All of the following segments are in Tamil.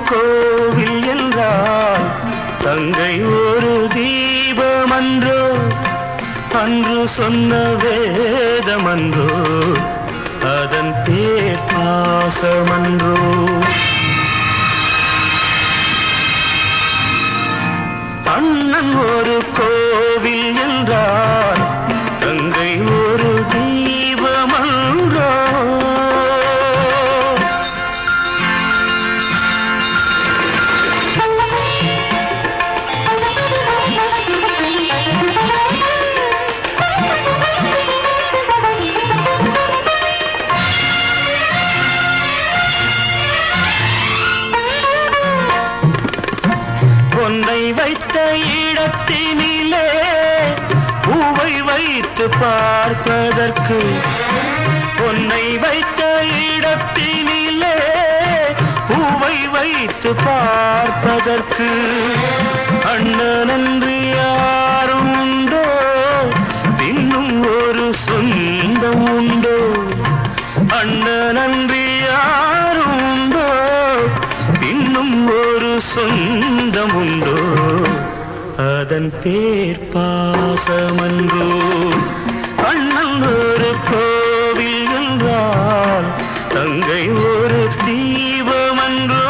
கோவில் என்றால் தங்கை ஒரு தீபமன்றோ, அன்று சொன்ன வேதமன்றோ, அதன் பேர் பாசமன்றோ. அண்ணன் ஒரு கோவில் என்றால் தங்கை ஒரு தீபமன்றோ. பொன்னை வைத்த இடத்தினிலே பூவை வைத்து பார்ப்பதற்கு, பொன்னை வைத்த இடத்தினிலே பூவை வைத்து பார்ப்பதற்கு, அண்ணன் என்று யாரும் உண்டோ, இன்னும் ஒரு சொந்தம் உண்டோ. அண்ணன் என்று யாரும் உண்டோ, இன்னும் ஒரு சொந்தம் உண்டோ, அதன் பேர் பாசமன்றோ. அண்ணன் ஒரு கோவில் என்றால் தங்கை ஒரு தீபமன்றோ.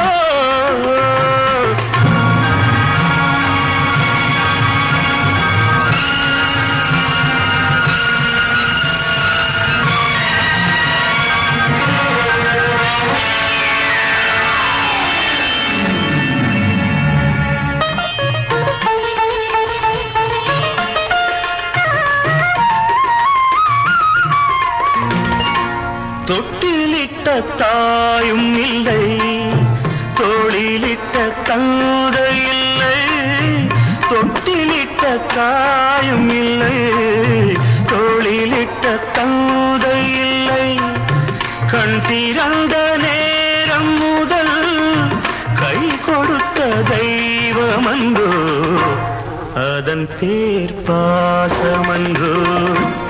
தொட்டிலிட்ட தாயும் இல்லை, தோளிலிட்ட தந்தை இல்லை. தொட்டிலிட்ட தாயும் இல்லை, தோளிலிட்ட தந்தை இல்லை. கண் திறந்த நேரம் முதல் கை கொடுத்த தெய்வமன்றோ, அதன் பேர் பாசமன்றோ.